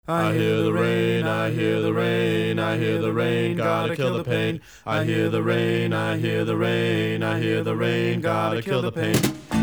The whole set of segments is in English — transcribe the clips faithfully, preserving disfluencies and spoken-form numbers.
I hear the rain, I hear the rain, I hear the rain, gotta kill the pain. I hear the rain, I hear the rain, I hear the rain, gotta kill the pain.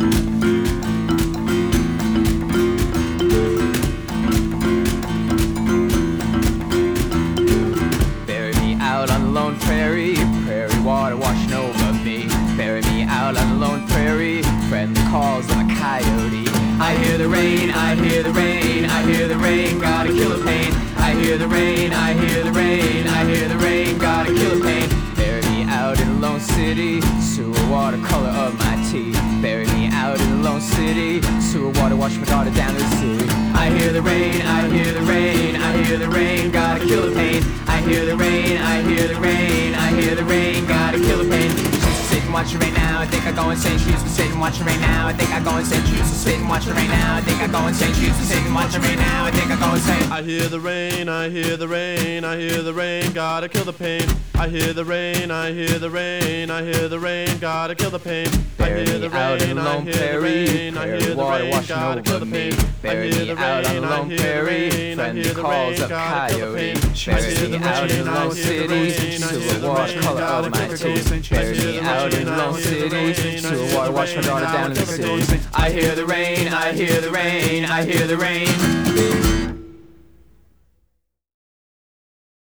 Bury me out on the lone prairie, prairie water washing over me. Bury me out on the lone prairie, friendly calls of a coyote. I hear the rain, I hear the rain, I hear the rain, gotta kill the pain. I hear the rain, I hear the rain, I hear the rain, gotta kill the pain. Bury me out in a lone city, sewer water color of my teeth. Bury me out in a lone city, sewer water wash my daughter down to the sea. I hear the rain, I hear the rain, I hear the rain, gotta kill the pain. I hear the rain, I hear the rain, I hear the rain, gotta kill the pain. She's sitting watching right now, I think I go insane. She's sitting watching right now, I think I go insane. She's sitting watching right now, I think I go insane. She's sitting watching right now, I think I go insane. I hear the rain, I hear the rain, I hear the rain, gotta kill the pain. I hear the rain, I hear the rain, I hear the rain, gotta kill the pain. I hear the rain, I hear the rain, I hear the rain, gotta kill the pain. Bury me out on the lone prairie, friendly calls of coyote. Bury me out in the lone city, sewer water color of my teeth. Bury me out in the lone city, sewer water wash my daughter down in the sea. I hear the rain, I hear the rain, I hear the rain.